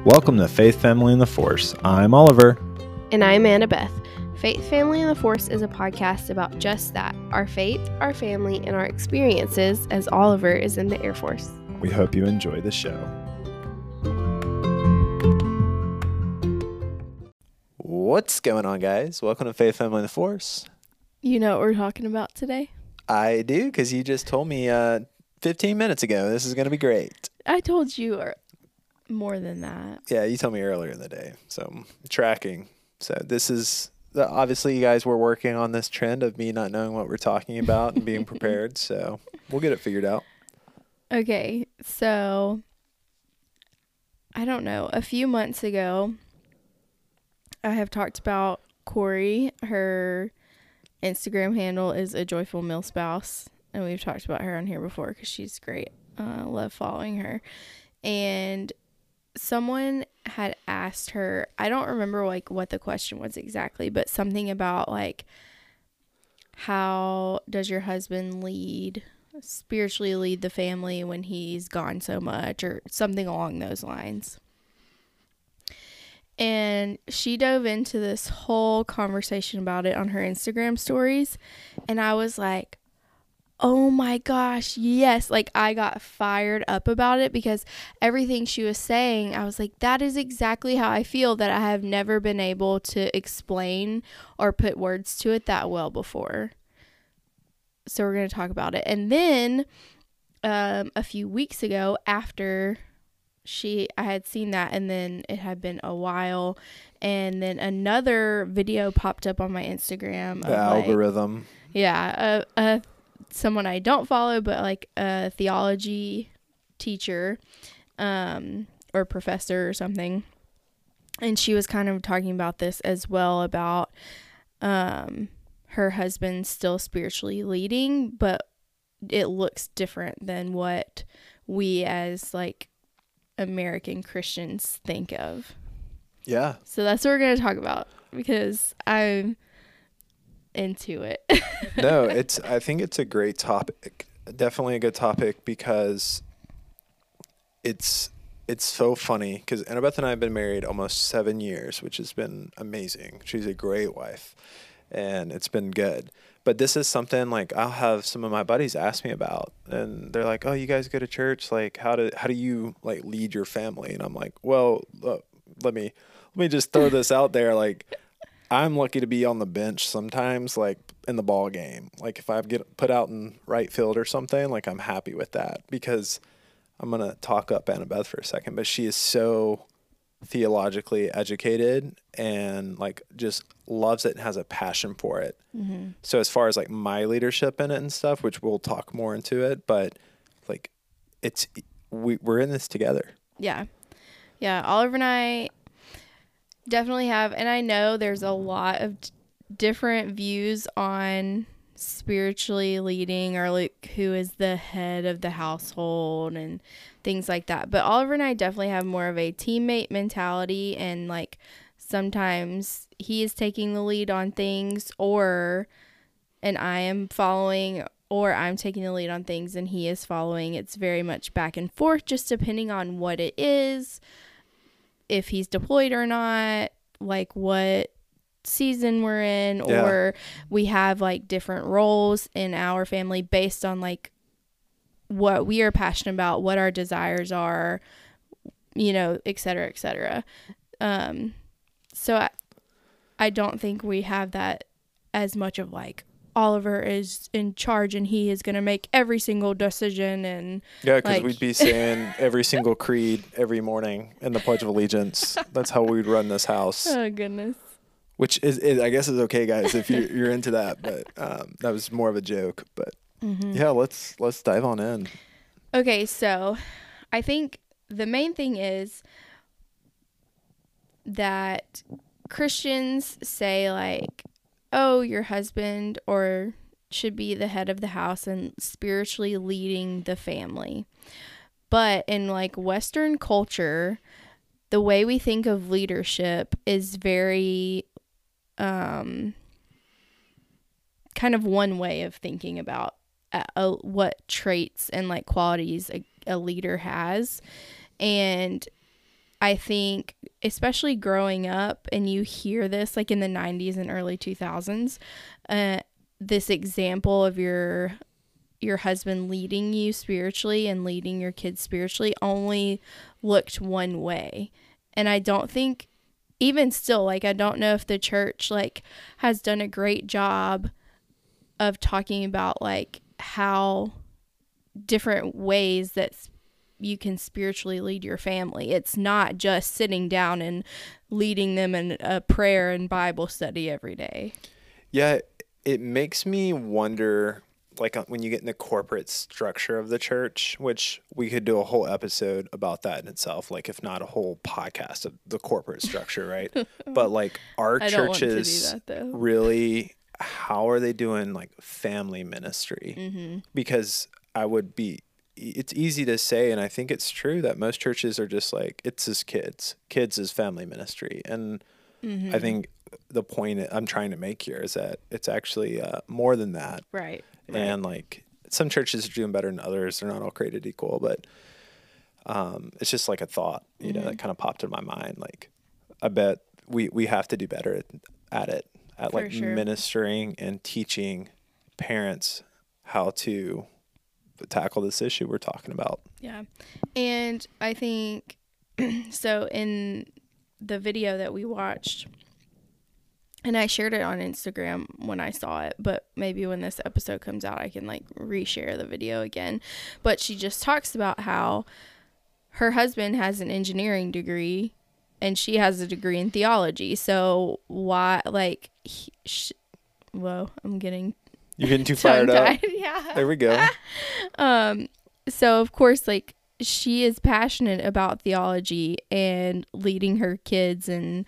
Welcome to Faith, Family, and the Force. I'm Oliver. And I'm Annabeth. Faith, Family, and the Force is a podcast about just that, our faith, our family, and our experiences as Oliver is in the Air Force. We hope you enjoy the show. What's going on, guys? Welcome to Faith, Family, and the Force. You know what we're talking about today? I do, because you just told me 15 minutes ago. This is going to be great. I told you more than that. Yeah, you told me earlier in the day. So, tracking. So, this is... Obviously, you guys were working on this trend of me not knowing what we're talking about and being prepared. So, we'll get it figured out. Okay, so... I don't know. A few months ago, I have talked about Corey. Her Instagram handle is A Joyful Millspouse. And we've talked about her on here before because she's great. Love following her. And someone had asked her, I don't remember what the question was exactly, but something about how does your husband spiritually lead the family when he's gone so much, or something along those lines. And she dove into this whole conversation about it on her Instagram stories. And I was like, oh my gosh, yes. I got fired up about it because everything she was saying, I was like, that is exactly how I feel, that I have never been able to explain or put words to it that well before. So we're going to talk about it. And then a few weeks ago, after I had seen that, and then it had been a while, and then another video popped up on my Instagram. The algorithm. Yeah, someone I don't follow, but a theology teacher or professor or something. And she was kind of talking about this as well, about her husband still spiritually leading, but it looks different than what we as American Christians think of. Yeah. So that's what we're going to talk about because I'm into it. No, I think it's a great topic. Definitely a good topic because it's so funny because Annabeth and I have been married almost 7 years, which has been amazing. She's a great wife and it's been good. But this is something I'll have some of my buddies ask me about, and they're like, "Oh, you guys go to church? How do you lead your family?" And I'm like, "Well, let me just throw this out there. I'm lucky to be on the bench sometimes, in the ball game. If I get put out in right field or something, I'm happy with that, because I'm going to talk up Annabeth for a second, but she is so theologically educated and just loves it and has a passion for it. Mm-hmm. So as far as my leadership in it and stuff, which we'll talk more into it, but we're in this together. Yeah. Yeah. Oliver and I definitely have, and I know there's a lot of different views on spiritually leading, or who is the head of the household and things like that. But Oliver and I definitely have more of a teammate mentality, and sometimes he is taking the lead on things, and I am following, or I'm taking the lead on things and he is following. It's very much back and forth, just depending on what it is, if he's deployed or not, what season we're in, or we have different roles in our family based on what we are passionate about, what our desires are, et cetera, et cetera. So I don't think we have that as much of Oliver is in charge and he is going to make every single decision. And yeah, because we'd be saying every single creed every morning in the Pledge of Allegiance. That's how we'd run this house. Oh, goodness. Which is I guess is okay, guys, if you're into that. But that was more of a joke. But yeah, let's dive on in. Okay, so I think the main thing is that Christians say oh, your husband or should be the head of the house and spiritually leading the family. But in Western culture, the way we think of leadership is very kind of one way of thinking about what traits and qualities a leader has. And I think, especially growing up, and you hear this like in the 90s and early 2000s, this example of your husband leading you spiritually and leading your kids spiritually only looked one way. And I don't think, even still, like, I don't know if the church like has done a great job of talking about like how different ways that you can spiritually lead your family. It's not just sitting down and leading them in a prayer and Bible study every day. Yeah, it makes me wonder, like when you get in the corporate structure of the church, which we could do a whole episode about that in itself, like if not a whole podcast of the corporate structure, right? But like our churches really, how are they doing like family ministry? Because it's easy to say, and I think it's true that most churches are just like, it's just kids is family ministry. And I think the point I'm trying to make here is that it's actually more than that. Right. And like some churches are doing better than others. They're not all created equal, but it's just like a thought, you know, that kind of popped in my mind. Like, I bet we have to do better at it, at like ministering and teaching parents how to tackle this issue we're talking about. Yeah. And I think, so in the video that we watched, and I shared it on Instagram when I saw it, but maybe when this episode comes out, I can like reshare the video again. But she just talks about how her husband has an engineering degree and she has a degree in theology. So why, like, whoa, you're getting too fired up. Yeah. There we go. So of course, like, she is passionate about theology and leading her kids in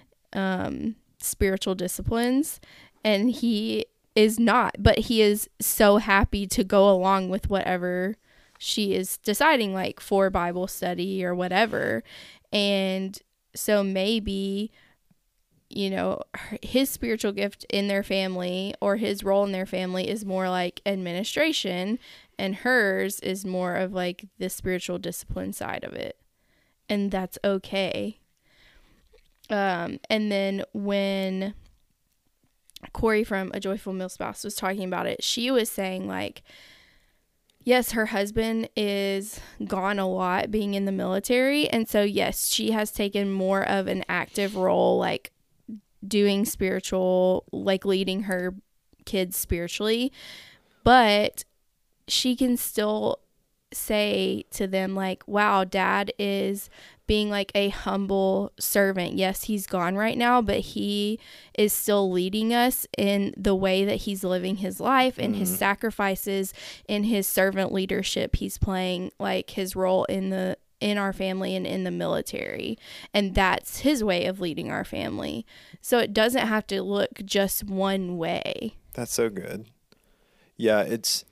spiritual disciplines, and he is not, but he is so happy to go along with whatever she is deciding, like for Bible study or whatever. And so maybe, you know, his spiritual gift in their family or his role in their family is more like administration, and hers is more of like the spiritual discipline side of it. And that's okay. And then when Corey from A Joyful Milspouse was talking about it, she was saying like, yes, her husband is gone a lot being in the military. And so, yes, she has taken more of an active role, like doing spiritual, like leading her kids spiritually. But she can still say to them like, wow, Dad is being like a humble servant. Yes, he's gone right now, but he is still leading us in the way that he's living his life and his sacrifices, in his servant leadership. He's playing like his role in our family and in the military, and that's his way of leading our family. So it doesn't have to look just one way. That's so good. Yeah, it's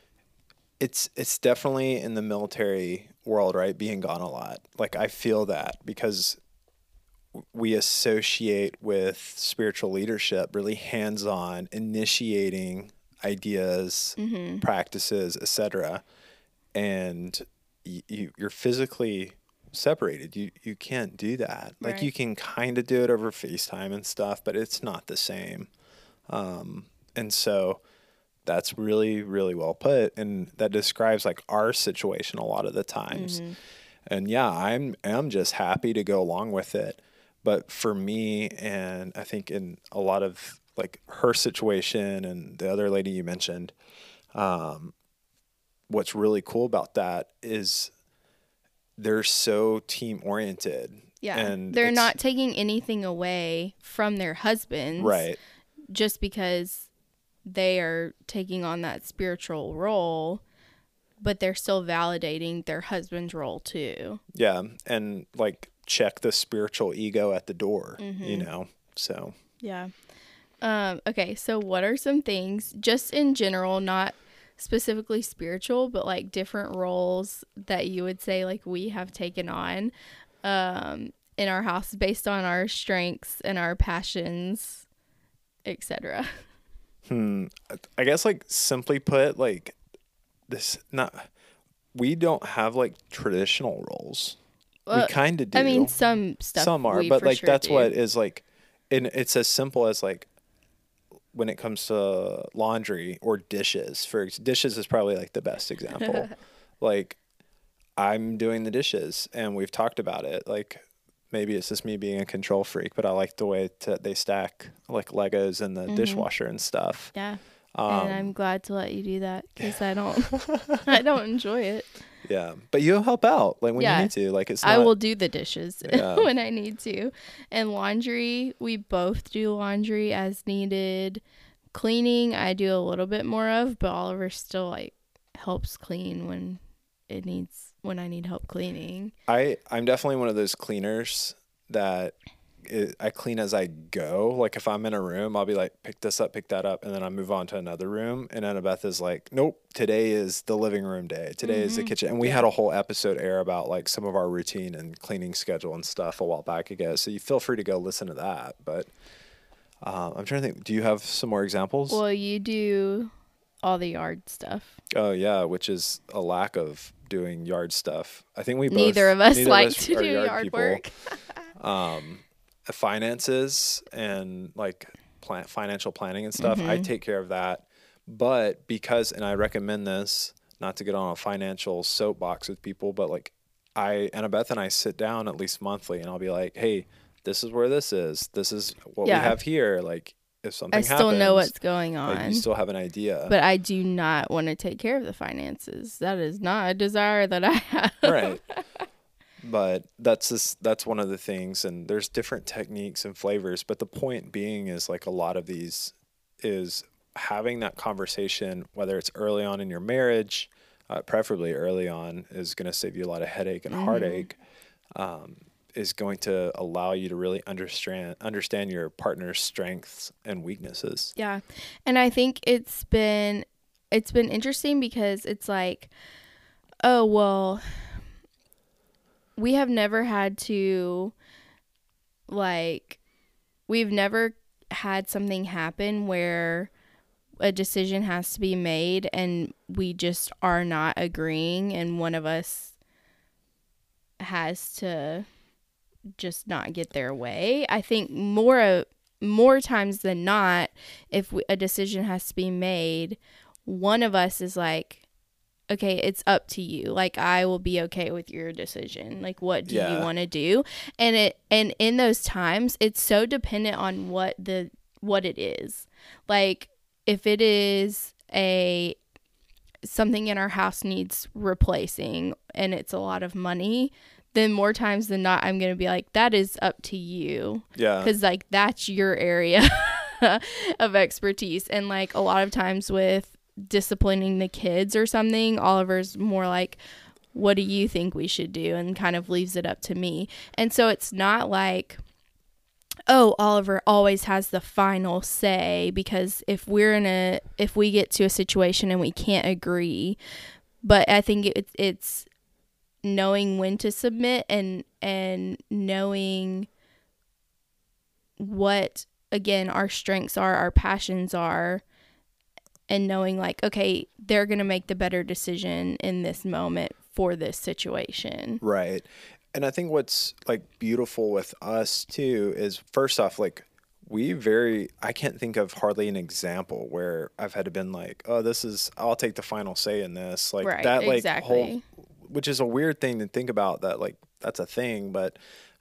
definitely in the military world, right? Being gone a lot. Like, I feel that because we associate with spiritual leadership really hands-on, initiating ideas, practices, etc. And you're physically separated. You can't do that. Like, right. You can kind of do it over FaceTime and stuff, but it's not the same. And so that's really, really well put. And that describes like our situation a lot of the times. And yeah, I'm just happy to go along with it. But for me, and I think in a lot of like her situation and the other lady you mentioned, what's really cool about that is they're so team oriented. Yeah. And they're not taking anything away from their husbands. Right. Just because they are taking on that spiritual role, but they're still validating their husband's role too. Yeah. And like check the spiritual ego at the door, you know? So. Yeah. Okay. So what are some things just in general, not specifically spiritual, but like different roles that you would say like we have taken on, in our house based on our strengths and our passions, etc.? I guess like simply put, like we don't have like traditional roles. we kind of do. I mean, some stuff. Some are, we but for like sure that's do. what is like, and it's as simple as like when it comes to laundry or dishes. Dishes is probably like the best example. Like I'm doing the dishes, and we've talked about it. Like maybe it's just me being a control freak, but I like the way they stack like Legos in the dishwasher and stuff. Yeah. And I'm glad to let you do that because I don't, I don't enjoy it. Yeah, but you'll help out like when you need to. Like it's not, I will do the dishes Yeah. when I need to. And laundry, we both do laundry as needed. Cleaning, I do a little bit more of, but Oliver still like helps clean when I need help cleaning. I'm definitely one of those cleaners that I clean as I go. Like if I'm in a room, I'll be like, pick this up, pick that up, and then I move on to another room. And Annabeth is like, nope, today is the living room day. Today is the kitchen. And we had a whole episode air about like some of our routine and cleaning schedule and stuff a while back ago. So you feel free to go listen to that. But I'm trying to think, do you have some more examples? Well, you do all the yard stuff. Oh yeah, which is a lack of doing yard stuff. I think neither of us like to do yard people. work. Finances and like financial planning and stuff, I take care of that. But and I recommend this, not to get on a financial soapbox with people, but like Annabeth and I sit down at least monthly, and I'll be like, hey, this is where this is what we have here. Like if something happens, I still know what's going on. Like, you still have an idea. But I do not want to take care of the finances. That is not a desire that I have. Right. But that's one of the things, and there's different techniques and flavors. But the point being is like a lot of these is having that conversation, whether it's early on in your marriage, preferably early on, is going to save you a lot of headache and heartache. Is going to allow you to really understand your partner's strengths and weaknesses. Yeah. And I think it's been interesting because it's like, oh, well, we have never had to, like, we've never had something happen where a decision has to be made and we just are not agreeing and one of us has to just not get their way. I think more times than not, if a decision has to be made, one of us is like, okay, it's up to you. Like, I will be okay with your decision. Like, what do you want to do? And in those times, it's so dependent on what it is. Like, if it is something in our house needs replacing and it's a lot of money, then more times than not, I'm going to be like, that is up to you. Yeah. Because, like, that's your area of expertise. And, like, a lot of times with disciplining the kids or something, Oliver's more like, what do you think we should do? And kind of leaves it up to me. And so it's not like, oh, Oliver always has the final say, because if we get to a situation and we can't agree, but I think it's knowing when to submit and knowing what, again, our strengths are, our passions are, and knowing like, okay, they're going to make the better decision in this moment for this situation. Right. And I think what's like beautiful with us too is, first off, like I can't think of hardly an example where I've had to been like, oh, I'll take the final say in this. Like right, that, like exactly. Which is a weird thing to think about, that like that's a thing, but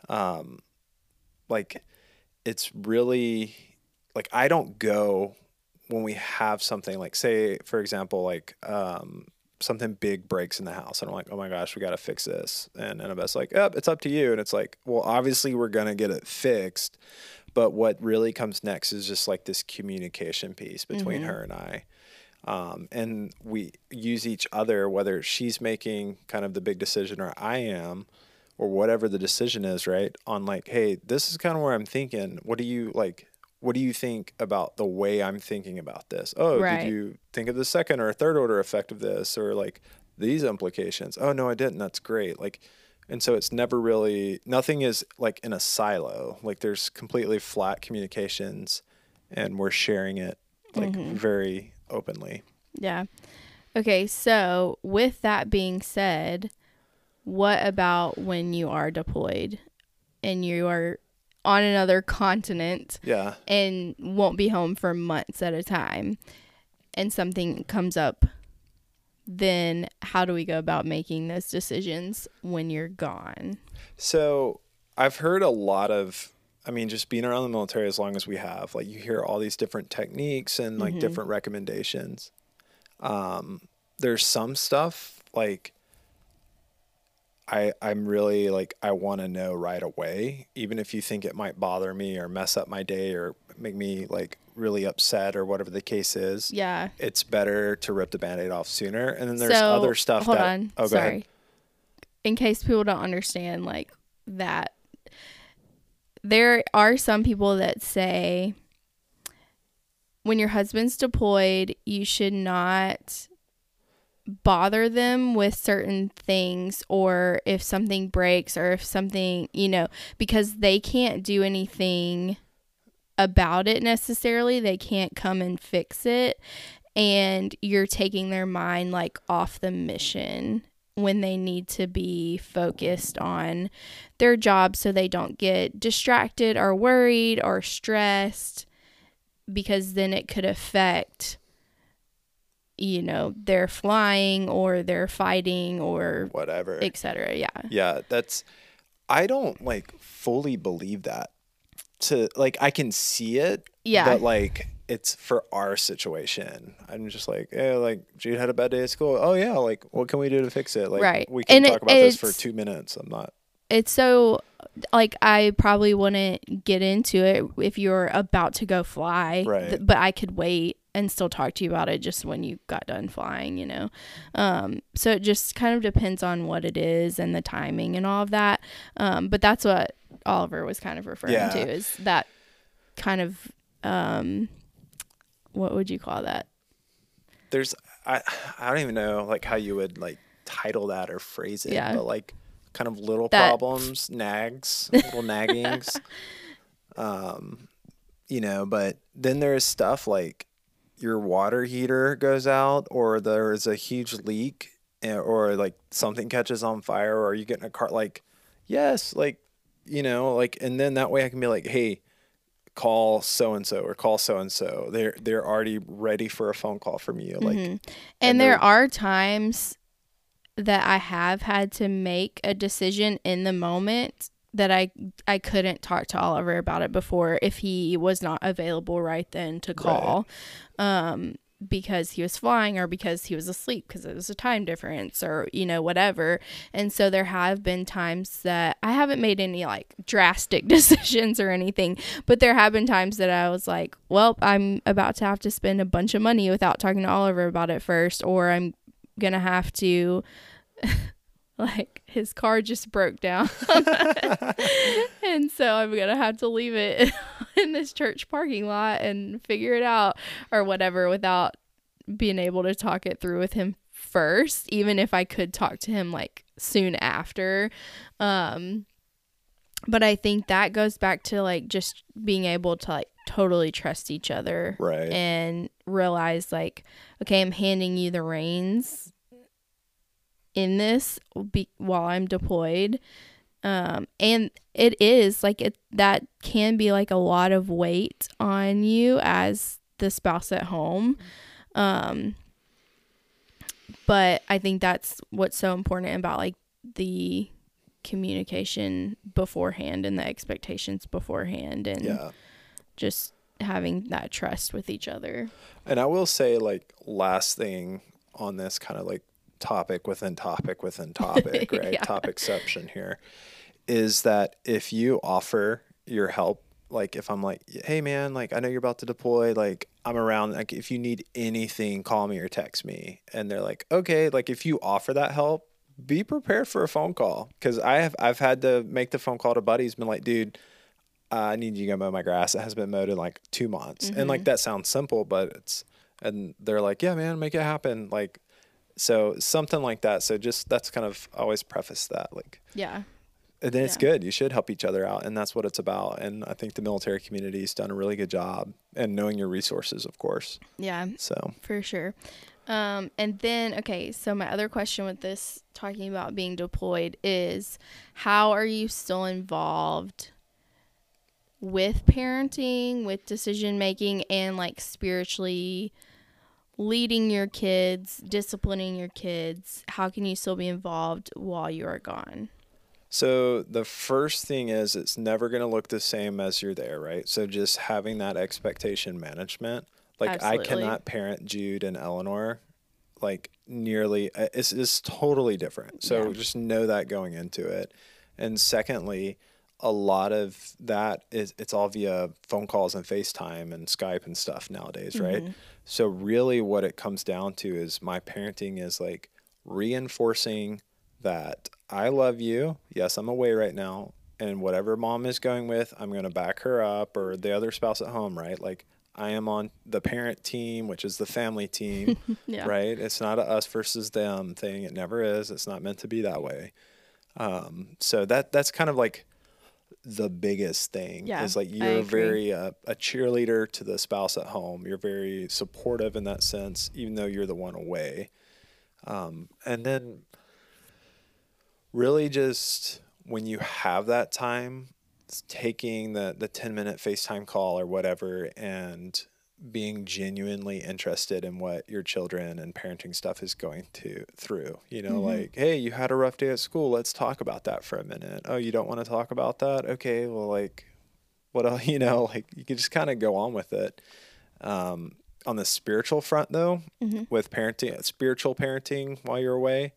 like it's really like, I don't go when we have something like, say, for example, like something big breaks in the house and I'm like, oh my gosh, we got to fix this. And Annabeth's like, yep, it's up to you. And it's like, well, obviously we're going to get it fixed. But what really comes next is just like this communication piece between her and I. And we use each other, whether she's making kind of the big decision or I am, or whatever the decision is, right? On like, hey, this is kind of where I'm thinking. What do you think about the way I'm thinking about this? Oh, right. Did you think of the second or third order effect of this, or like these implications? Oh, no, I didn't. That's great. Like, and so it's never really, nothing is like in a silo. Like there's completely flat communications and we're sharing it like very openly. Yeah. Okay. So with that being said, what about when you are deployed and you are on another continent Yeah. and won't be home for months at a time and something comes up? Then how do we go about making those decisions when you're gone? So I've heard a lot of, I mean, just being around the military as long as we have, like you hear all these different techniques and like different recommendations. There's some stuff like I'm really like, I want to know right away, even if you think it might bother me or mess up my day or make me like really upset or whatever the case is. Yeah. It's better to rip the Band-Aid off sooner. And then there's So, other stuff hold that, on. oh, go Sorry. ahead. In case people don't understand like that, there are some people that say when your husband's deployed, you should not bother them with certain things, or if something breaks or if something, because they can't do anything about it necessarily. They can't come and fix it. And you're taking their mind like off the mission when they need to be focused on their job so they don't get distracted or worried or stressed, because then it could affect their flying or their fighting or Whatever, etc. Yeah, I don't like fully believe that. I can see it, but like it's for our situation. I'm just like, like Jude had a bad day at school. Oh yeah, like what can we do to fix it? Like right. We can talk about this for 2 minutes. It's so like I probably wouldn't get into it if you're about to go fly, right? But I could wait and still talk to you about it just when you got done flying, so it just kind of depends on what it is and the timing and all of that. But that's what Oliver was kind of referring to, is that kind of what would you call that? I don't even know like how you would like title that or phrase it, but like kind of little problems, nags, little naggings, but then there's stuff like your water heater goes out, or there's a huge leak, or like something catches on fire, or you get in a car, like, yes, like, and then that way I can be like, hey, call so-and-so or call so-and-so. They're already ready for a phone call from you. Like, and there are times that I have had to make a decision in the moment that I couldn't talk to Oliver about it before if he was not available right then to call, because he was flying or because he was asleep because it was a time difference or, whatever. And so there have been times that I haven't made any like drastic decisions or anything, but there have been times that I was like, well, I'm about to have to spend a bunch of money without talking to Oliver about it first, or I'm going to have to like his car just broke down and so I'm going to have to leave it in this church parking lot and figure it out or whatever without being able to talk it through with him first, even if I could talk to him like soon after. But I think that goes back to like just being able to like totally trust each other, right? And realize like, okay, I'm handing you the reins in this while I'm deployed. And it is like that can be like a lot of weight on you as the spouse at home. But I think that's what's so important about like the communication beforehand and the expectations beforehand, and just having that trust with each other. And I will say, like, last thing on this kind of like topic within topic within topic, right? Topicception here is that if you offer your help, like if I'm like, hey man, like I know you're about to deploy, like I'm around, like if you need anything, call me or text me. And they're like, okay, like if you offer that help, be prepared for a phone call. Cause I've had to make the phone call to buddies, been like, dude, I need you to go mow my grass. It has been mowed in like 2 months. And like, that sounds simple, but and they're like, yeah, man, make it happen. Like, so something like that. So just, that's kind of always preface that, like, and then it's good. You should help each other out. And that's what it's about. And I think the military community has done a really good job, and knowing your resources, of course. Yeah. So for sure. And then, okay, so my other question with this, talking about being deployed, is how are you still involved with parenting, with decision making, and like spiritually leading your kids, disciplining your kids? How can you still be involved while you are gone? So the first thing is it's never going to look the same as you're there, right? So just having that expectation management. Like I Absolutely. cannot parent Jude and Eleanor like nearly it's totally different. So Yeah. just know that going into it. And secondly, a lot of that is it's all via phone calls and FaceTime and Skype and stuff nowadays, right? Mm-hmm. So really what it comes down to is my parenting is like reinforcing that I love you. Yes, I'm away right now. And whatever mom is going with, I'm going to back her up, or the other spouse at home, right? Like I am on the parent team, which is the family team, Yeah. right? It's not a us versus them thing. It never is. It's not meant to be that way. So that's kind of like the biggest thing Yeah, is like I you're agree. very a cheerleader to the spouse at home. You're very supportive in that sense, even though you're the one away. And then really just when you have that time, it's taking the 10-minute FaceTime call or whatever and being genuinely interested in what your children and parenting stuff is going to through. Mm-hmm. Like, hey, you had a rough day at school. Let's talk about that for a minute. Oh, you don't want to talk about that? Okay, well, like, what else? Like you can just kind of go on with it. On the spiritual front, though, Mm-hmm. with parenting, spiritual parenting while you're away,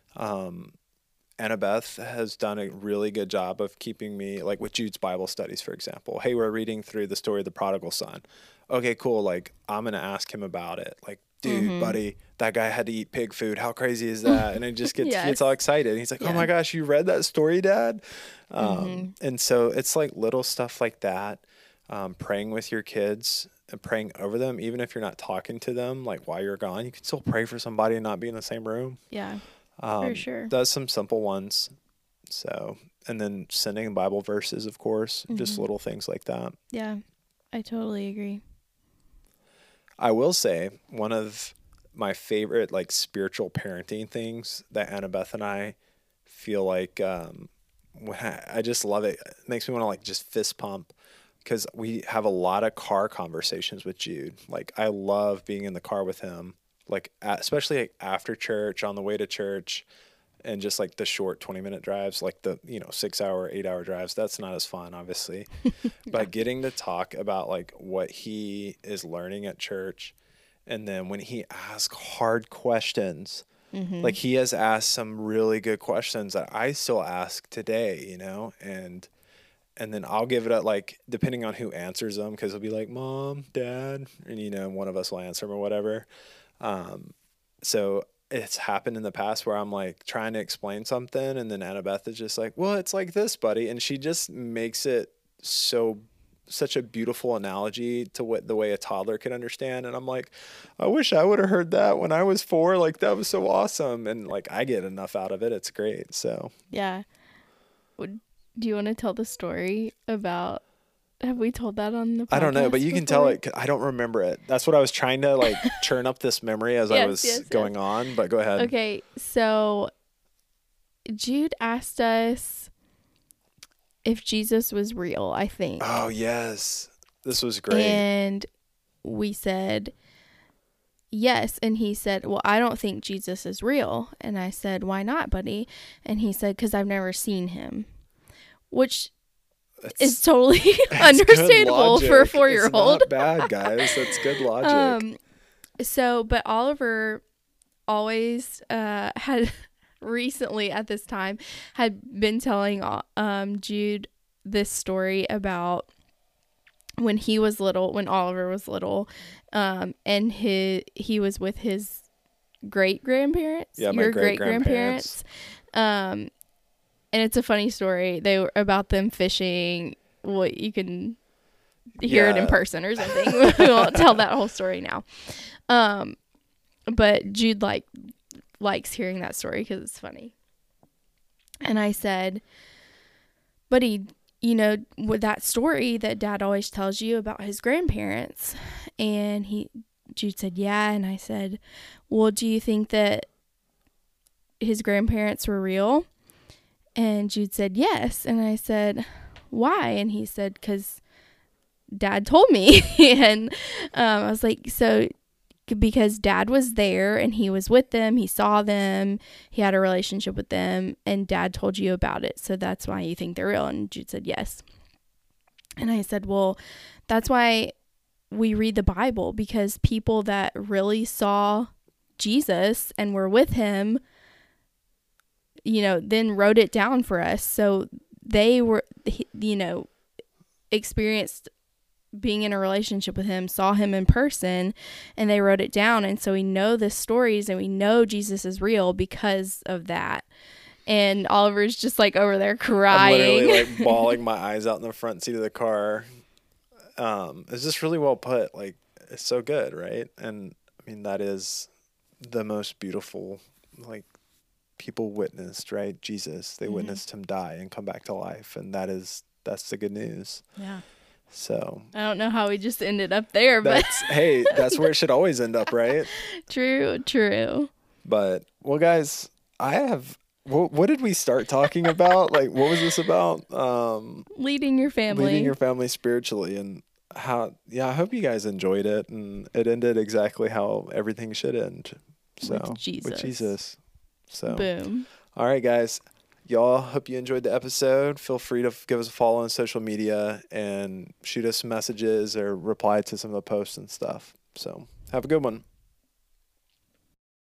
Annabeth has done a really good job of keeping me, like with Jude's Bible studies, for example. Hey, we're reading through the story of the prodigal son. Okay, cool. Like, I'm going to ask him about it. Like, dude, Mm-hmm. buddy, that guy had to eat pig food. How crazy is that? And it just gets all Yes. excited. And he's like, oh Yeah. my gosh, you read that story, Dad? Mm-hmm. And so it's like little stuff like that. Praying with your kids and praying over them, even if you're not talking to them, like while you're gone, you can still pray for somebody and not be in the same room. Yeah, for sure. Does some simple ones. So, and then sending Bible verses, of course, just Mm-hmm. little things like that. Yeah, I totally agree. I will say one of my favorite like spiritual parenting things that Annabeth and I feel like when I just love it. It makes me want to like just fist pump because we have a lot of car conversations with Jude. Like I love being in the car with him, like especially like after church, on the way to church, and just like the short 20-minute drives, like the 6-hour, 8-hour drives. That's not as fun, obviously. But getting to talk about like what he is learning at church, and then when he asks hard questions, Mm-hmm. like he has asked some really good questions that I still ask today, and then I'll give it up like depending on who answers them, because it'll be like mom, dad, and one of us will answer them or whatever. So it's happened in the past where I'm like trying to explain something, and then Annabeth is just like, well, it's like this, buddy, and she just makes it such a beautiful analogy to what the way a toddler can understand. And I'm like, I wish I would have heard that when I was 4. Like that was so awesome, and like I get enough out of it. It's great. So Yeah. Do you want to tell the story about? Have we told that on the podcast? I don't know, but you can tell before? it. 'Cause I don't remember it. That's what I was trying to like churn up this memory as I Yes, was yes, going yes. on. But go ahead. Okay, so Jude asked us if Jesus was real, I think. Oh yes, this was great. And we said yes. And he said, well, I don't think Jesus is real. And I said, why not, buddy? And he said, because I've never seen him, which is totally That's good understandable for a logic. 4-year-old. It's not bad, guys. That's good logic. But Oliver always had recently at this time had been telling Jude this story about when he was little, when Oliver was little, and he was with his great grandparents. Yeah, my your great-grandparents. And it's a funny story. They were about them fishing. What you can hear it in Yeah. person or something. We won't tell that whole story now. But Jude likes hearing that story because it's funny. And I said, buddy, with that story that Dad always tells you about his grandparents, and Jude said, yeah. And I said, well, do you think that his grandparents were real? And Jude said, yes. And I said, why? And he said, because Dad told me. And I was like, so because Dad was there and he was with them, he saw them, he had a relationship with them, and Dad told you about it, so that's why you think they're real? And Jude said yes. And I said, well, that's why we read the Bible, because people that really saw Jesus and were with him, then wrote it down for us. So they were, experienced being in a relationship with him, saw him in person, and they wrote it down. And so we know the stories and we know Jesus is real because of that. And Oliver's just like over there crying. I'm literally like bawling my eyes out in the front seat of the car. It's just really well put. Like, it's so good, right? And I mean, that is the most beautiful, like, people witnessed, right? Jesus, they witnessed him die and come back to life. And that's the good news. Yeah. So I don't know how we just ended up there, but hey, that's where it should always end up, right? True. But well, guys, what did we start talking about? Like, what was this about? Leading your family spiritually, and how, I hope you guys enjoyed it, and it ended exactly how everything should end. So with Jesus. So boom. All right, guys. Y'all, hope you enjoyed the episode. Feel free to give us a follow on social media and shoot us some messages or reply to some of the posts and stuff. So have a good one.